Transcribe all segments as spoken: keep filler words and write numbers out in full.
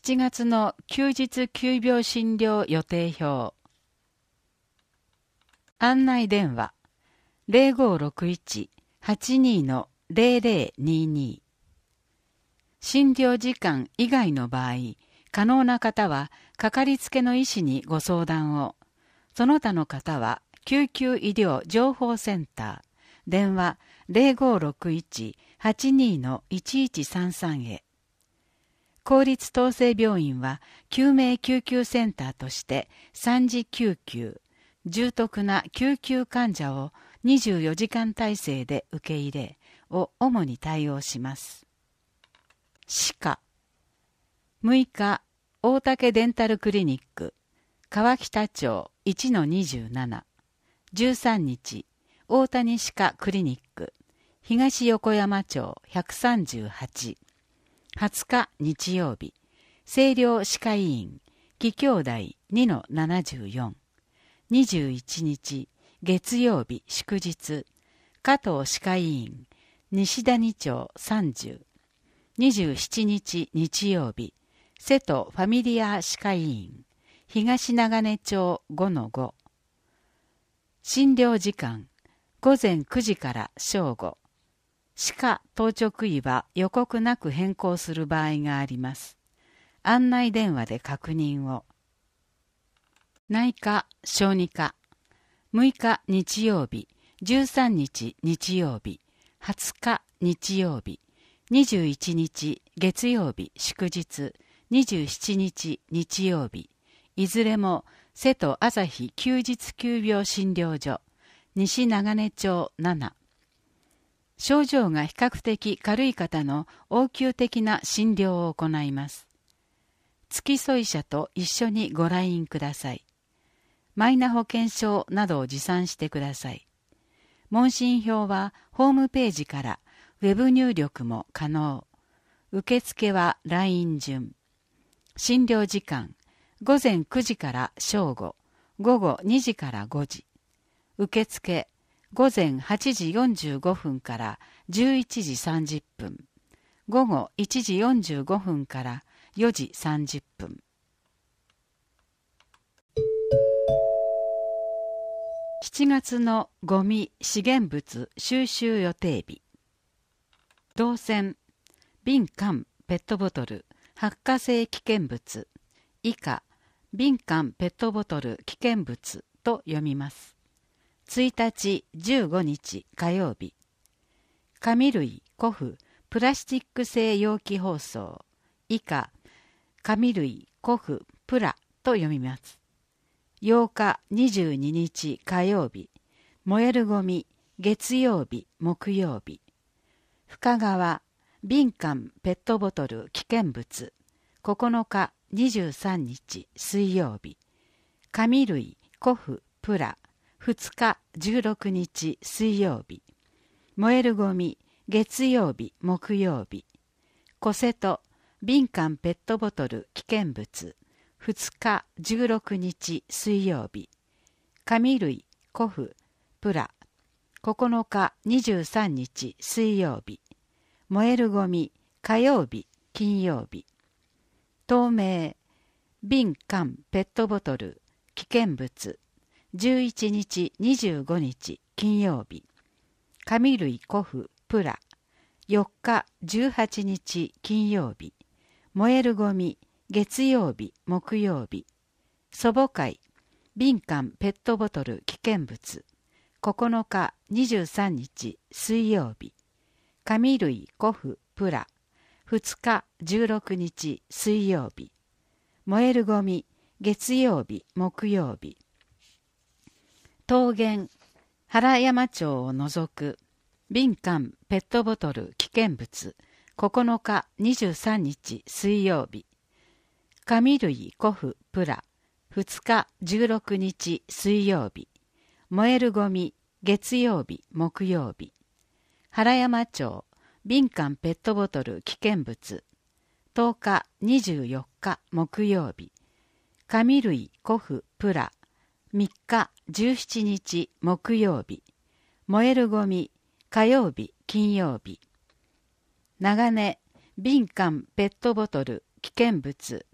しちがつの休日急病診療予定表。案内電話 ゼロごろくいち はちに ゼロゼロにに。診療時間以外の場合、可能な方はかかりつけの医師にご相談を。その他の方は救急医療情報センター、電話 ゼロごろくいち はちに いちいちさんさん へ。公立統制病院は救命救急センターとして三次救急、重篤な救急患者をにじゅうよじかん体制で受け入れを主に対応します。歯科むいか大竹デンタルクリニック川北町 いちのにじゅうなな、じゅうさんにち大谷歯科クリニック東横山町ひゃくさんじゅうはち、はつか日曜日清涼歯科医院紀兄弟 にのななじゅうよん、にじゅういちにち月曜日祝日加藤歯科医院西谷町さんじゅう、にじゅうしちにち日曜日瀬戸ファミリア歯科医院東長根町 ごのご。 診療時間ごぜんくじから正午。歯科当直医は予告なく変更する場合があります。案内電話で確認を。内科小児科むいか日曜日じゅうさんにち日曜日はつか日曜日にじゅういちにち月曜日祝日にじゅうしちにち日曜日いずれも瀬戸朝日休日急病診療所西長根町なな。症状が比較的軽い方の応急的な診療を行います。付き添い者と一緒にご来院ください。マイナ保険証などを持参してください。問診票はホームページからウェブ入力も可能。受付は ライン 順。診療時間ごぜんくじから正午、午後にじからごじ。受付ごぜんはちじよんじゅうごふんからじゅういちじさんじゅっぷん、午後いちじよんじゅうごふんからよじさんじゅっぷん。しちがつのゴミ資源物収集予定日。動線、瓶缶ペットボトル発火性危険物以下瓶缶ペットボトル危険物と読みます。ついたちじゅうごにち火曜日。紙類古布プラスチック製容器包装以下紙類古布プラと読みます。ようかにじゅうににち火曜日。燃えるゴミ月曜日木曜日。深川瓶缶ペットボトル危険物ここのかにじゅうさんにち水曜日。紙類古布プラふつかじゅうろくにち水曜日。燃えるゴミ月曜日木曜日。小瀬戸瓶缶ペットボトル危険物ふつかじゅうろくにち水曜日。紙類古布プラここのかにじゅうさんにち水曜日。燃えるゴミ火曜日金曜日。透明瓶缶ペットボトル危険物じゅういちにちにじゅうごにち金曜日。紙類古布プラよっかじゅうはちにち金曜日。燃えるゴミ月曜日木曜日。祖母会瓶缶ペットボトル危険物ここのかにじゅうさんにち水曜日。紙類古布プラふつかじゅうろくにち水曜日。燃えるゴミ月曜日木曜日。桃源原山町を除く瓶缶ペットボトル危険物ここのかにじゅうさんにち水曜日。紙類古布プラふつかじゅうろくにち水曜日。燃えるゴミ月曜日木曜日。原山町瓶缶ペットボトル危険物とおかにじゅうよっか木曜日。紙類古布プラみっかじゅうしちにち木曜日。燃えるゴミ火曜日金曜日。長根瓶缶ペットボトル危険物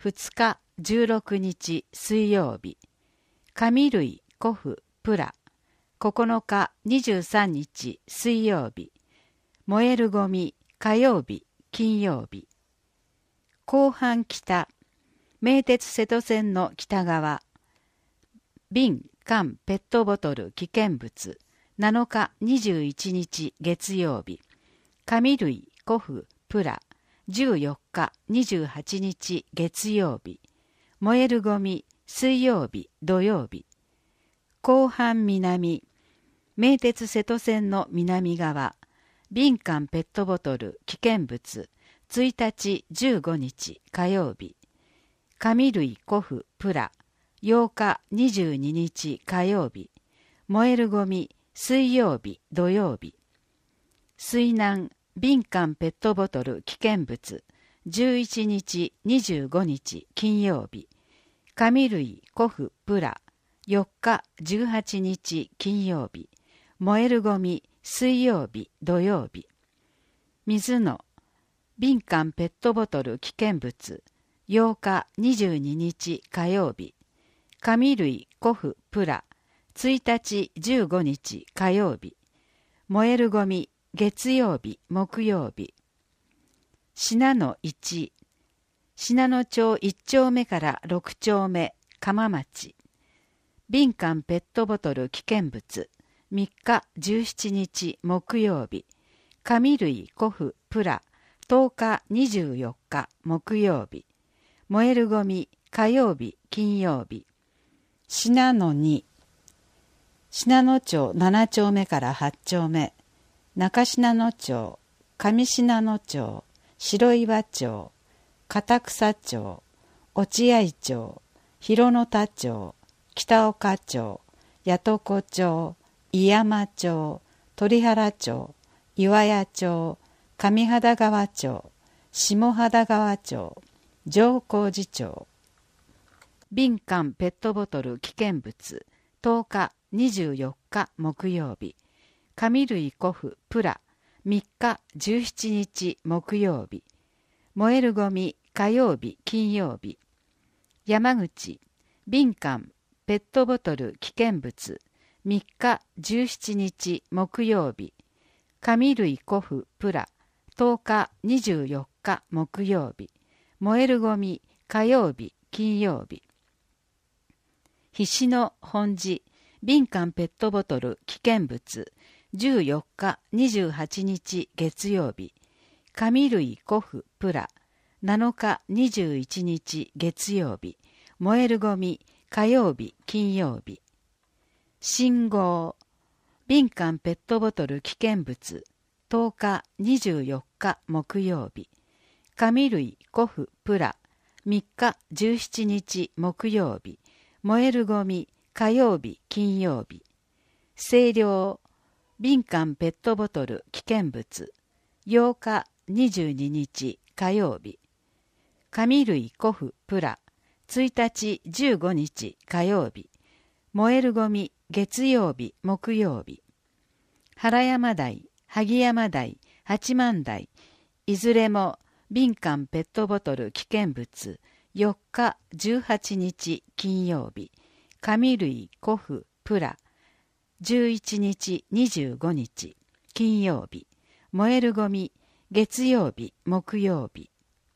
ふつかじゅうろくにち水曜日、紙類古布プラ、ここのかにじゅうさんにち水曜日、燃えるゴミ火曜日金曜日、後半北、名鉄瀬戸線の北側、瓶、缶、ペットボトル危険物、なのかにじゅういちにち月曜日、紙類古布プラ、じゅうよっかにじゅうはちにち月曜日、燃えるゴミ水曜日土曜日、後半南、名鉄瀬戸線の南側、瓶缶ペットボトル危険物、ついたちじゅうごにち火曜日、紙類古布プラ、ようかにじゅうににち火曜日、燃えるゴミ水曜日土曜日、水難瓶缶ペットボトル危険物、じゅういちにちにじゅうごにち金曜日、紙類古布プラ、よっかじゅうはちにち金曜日、燃えるゴミ水曜日土曜日、水の瓶缶ペットボトル危険物、ようかにじゅうににち火曜日、紙類古布プラ、ついたちじゅうごにち火曜日、燃えるゴミ月曜日木曜日、信濃いち、信濃町いっちょうめからろくちょうめ鎌町、瓶缶ペットボトル危険物、みっかじゅうしちにち木曜日、紙類古布プラ、とおかにじゅうよっか木曜日、燃えるゴミ火曜日金曜日、信濃に、信濃町ななちょうめからはちちょうめ、中信濃町、上信濃町、白岩町、片草町、落合町、広野田町、北岡町、八床町、井山町、鳥原町、岩屋町、上秦川町、下秦川町、上高寺町、瓶缶ペットボトル危険物、とおかにじゅうよっか木曜日、紙類古布プラ、みっかじゅうしちにち木曜日、燃えるゴミ火曜日金曜日、山口、瓶缶ペットボトル危険物、みっかじゅうしちにち木曜日、紙類古布プラ、とおかにじゅうよっか木曜日、燃えるゴミ火曜日金曜日、菱野本寺、瓶缶ペットボトル危険物、じゅうよっかにじゅうはちにち月曜日、紙類古布プラ、なのかにじゅういちにち月曜日、燃えるゴミ火曜日金曜日、信号、瓶缶ペットボトル危険物、とおかにじゅうよっか木曜日、紙類古布プラ、みっかじゅうしちにち木曜日、燃えるゴミ火曜日金曜日、清涼、瓶缶ペットボトル危険物、ようかにじゅうににち火曜日、紙類古布プラ、ついたちじゅうごにち火曜日、燃えるゴミ月曜日木曜日、原山台、萩山台、八幡台、いずれも瓶缶ペットボトル危険物、よっかじゅうはちにち金曜日、紙類古布プラ、じゅういちにちにじゅうごにち金曜日、燃えるゴミ月曜日木曜日、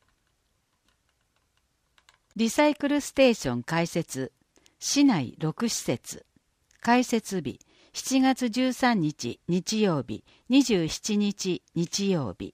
リサイクルステーション開設、市内ろくしせつ、開設日しちがつじゅうさんにち日曜日、にじゅうしちにち日曜日。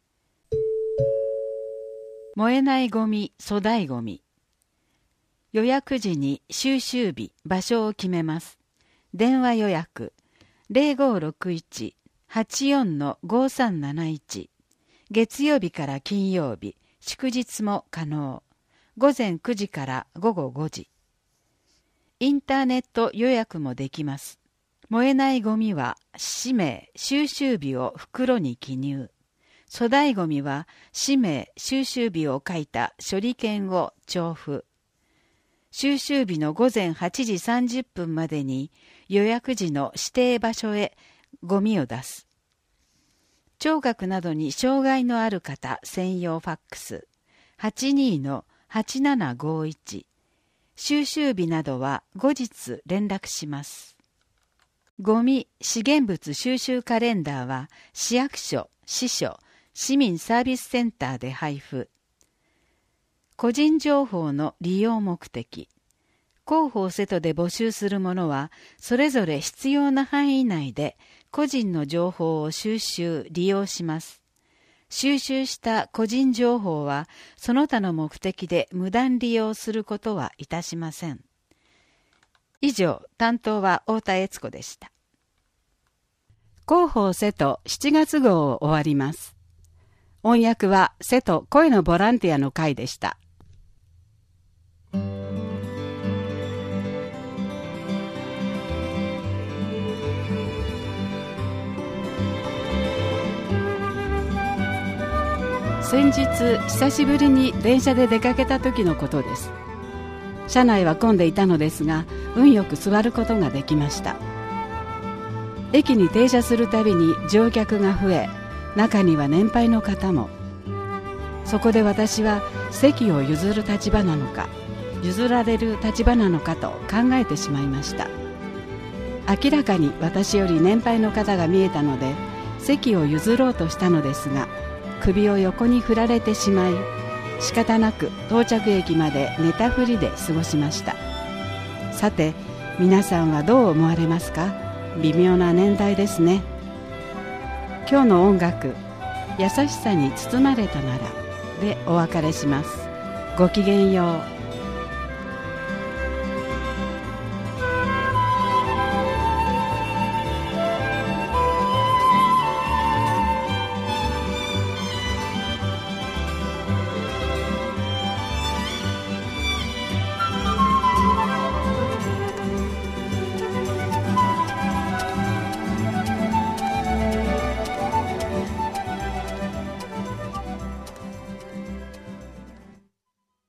燃えないゴミ、粗大ゴミ。予約時に収集日、場所を決めます。電話予約 ゼロごろくいち はちよん ごさんなないち、月曜日から金曜日、祝日も可能。ごぜんくじからごごごじ。インターネット予約もできます。燃えないゴミは氏名、収集日を袋に記入。粗大ゴミは氏名、収集日を書いた処理券を帳付。収集日のごぜんはちじさんじゅっぷんまでに予約時の指定場所へゴミを出す。聴覚などに障害のある方専用ファックス はちにーのはちななごいち、収集日などは後日連絡します。ゴミ・資源物収集カレンダーは市役所、支所、市民サービスセンターで配布。個人情報の利用目的。広報セトで募集するものは、それぞれ必要な範囲内で個人の情報を収集・利用します。収集した個人情報は、その他の目的で無断利用することはいたしません。以上、担当は太田悦子でした。広報セトしちがつ号を終わります。音訳はセト声のボランティアの会でした。先日久しぶりに電車で出かけた時のことです。車内は混んでいたのですが、運よく座ることができました。駅に停車するたびに乗客が増え、中には年配の方も。そこで私は席を譲る立場なのか、譲られる立場なのかと考えてしまいました。明らかに私より年配の方が見えたので、席を譲ろうとしたのですが、首を横に振られてしまい、仕方なく到着駅まで寝たふりで過ごしました。さて、皆さんはどう思われますか？微妙な年代ですね。今日の音楽、優しさに包まれたならでお別れします。ごきげんよう。